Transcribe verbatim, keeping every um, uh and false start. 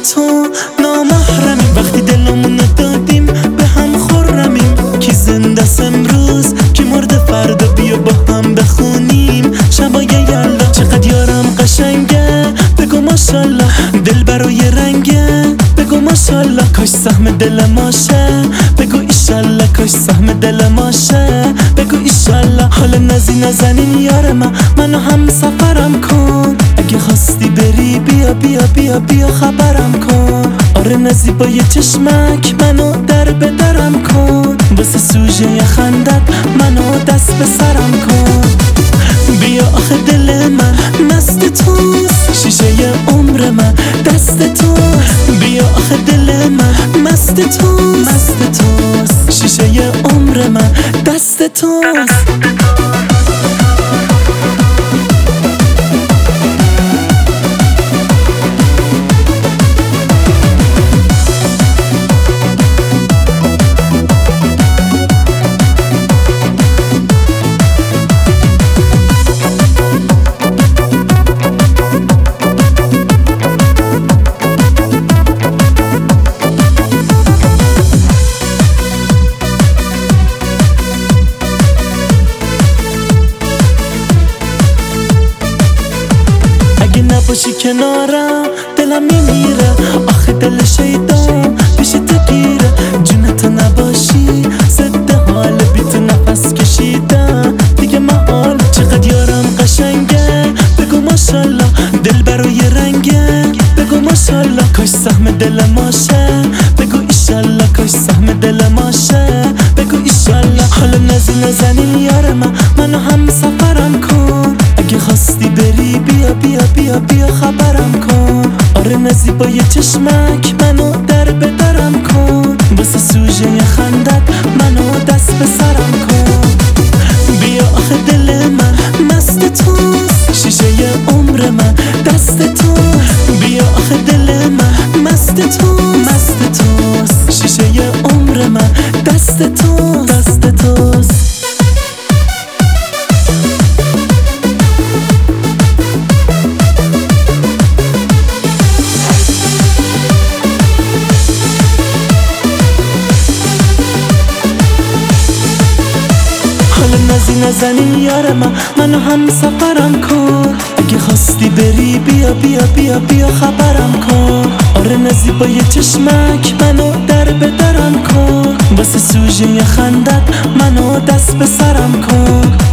تو نامحرمی، وقتی دلمون دادیم به هم خرمیم. کی زنده است امروز کی مرده فردا، بیا با هم بخونیم شبای یلدا. چقدر یارم قشنگه بگو ماشالله، دل برای رنگه بگو ماشالله. کاش سهم دل ماشه بگو ایشالله، کاش سهم دل ماشه بگو ایشالله. حالا نزی نزنین یار من، منو هم سفرم کن. اگه خواستی بری بیا بیا بیا بیا خبرم کن. آره نزی با یه چشمک منو در به درم کن. واسه سوژه خندت منو دست به سرم کن. بیا آخه دل من مست توست، شیشه عمر من دست توست. بیا آخه دل من مست توست، مست توست. شیشه عمر من دست توست. نباشی کنارم دلم میمیره، آخه دل شیطان پیش تو گیره. جونتو نباشی ضد حال بی تو نفس کشیدم دیگه محال. چقدر یارم قشنگه بگو ماشالله، دل برای رنگه بگو ماشالله. کاش سهم دل ماشه بگو ایشالله، کاش سهم دل ماشه بگو ایشالله. حالا نزی نزنین یار من، منو هم سفرم کن. اگه خواستی بری بیا بیا بیا بیا خبرم کن. آره نزی با یه چشمک منو در به درم کن. واسه سوژه خندت منو دست به سرم کن. بیا آخه دل من مست توست، شیشه عمر من دست توست. بیا آخه دل من مست توست، مست توست. شیشه عمر من دست توست، دست توست. نزی نزنین یار من، منو هم سفرم کن. اگه خواستی بری بیا بیا بیا بیا خبرم کن. آره نزی با یه چشمک منو در به درم کن. واسه سوژه خندت منو دست به سرم کن.